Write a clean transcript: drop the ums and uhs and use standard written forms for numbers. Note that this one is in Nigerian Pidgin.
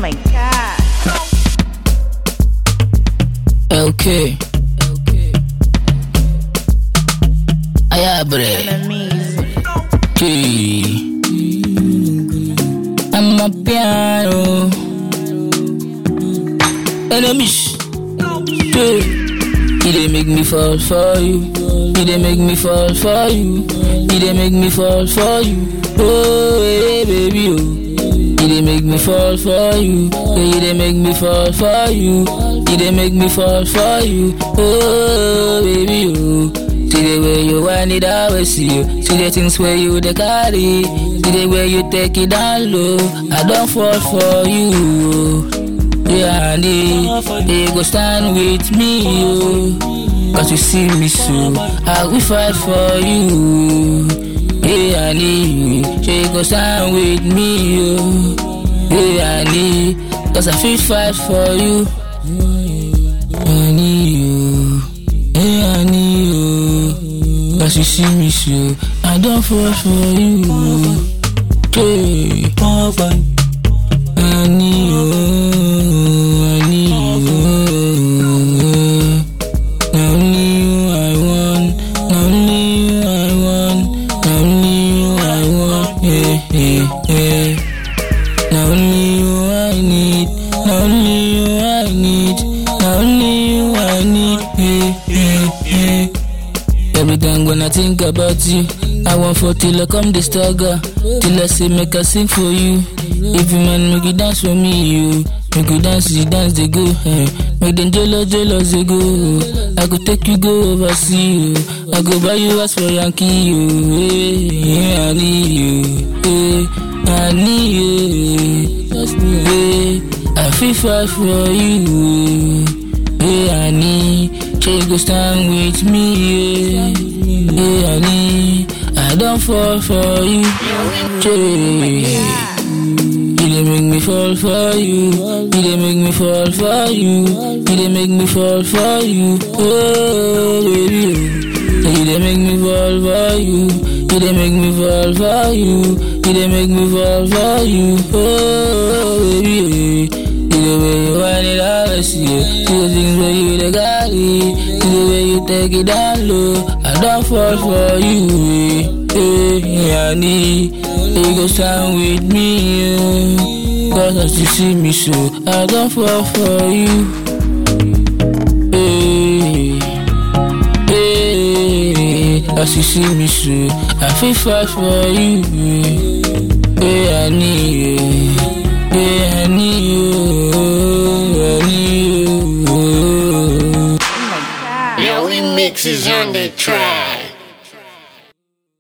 my god. Okay. Ayabre. I'm a piano. Enemies. He dey make me fall for you. He dey make me fall for you. He dey make me fall for you. Oh, hey, baby, oh. He dey make me fall for you. He dey make me fall for you. He dey make me fall for you. Oh, baby, oh. See the way you want it, I will see you. See the things where you dey carry. See the way you take it down low. I don't fall for you. Yeah, and they go stand with me, oh. Cause you see me so, I will fight for you. Yeah, and they go stand with me, oh. Yeah, and cause I feel fight for you. I need you. Yeah, I need you. Cause you see me so, I don't fall for you. Hey, I need you. Now only you I need, now only you I need, now only you I need. Every time when I think about you, I want for till I come the struggle, till I say make I sing for you. If you man make you dance for me, you make you dance they go. Make them jealous they go. I go take you go overseas. I go buy you as for Yankee. Yeah, I need you. I need you. I feel fight for you. I need you go stand with me. I need. I don't fall for you. You dey make me fall for you. You dey make me fall for you. You dey make me fall for you. Oh, baby. You dey make me fall for you. You dey make me fall for you. You dey make me fall for you. Oh, baby. You the way you want it, I see you. See the things where you dey carry. See the way you take it down low. I don't fall for you. Hey, I need you go stand with me. Cause as you see me so, I don't fall for you. Hey, as you see me so, I feel fight for you. Hey, I need you. Hey, I need you. I need you. Your remix is on the track.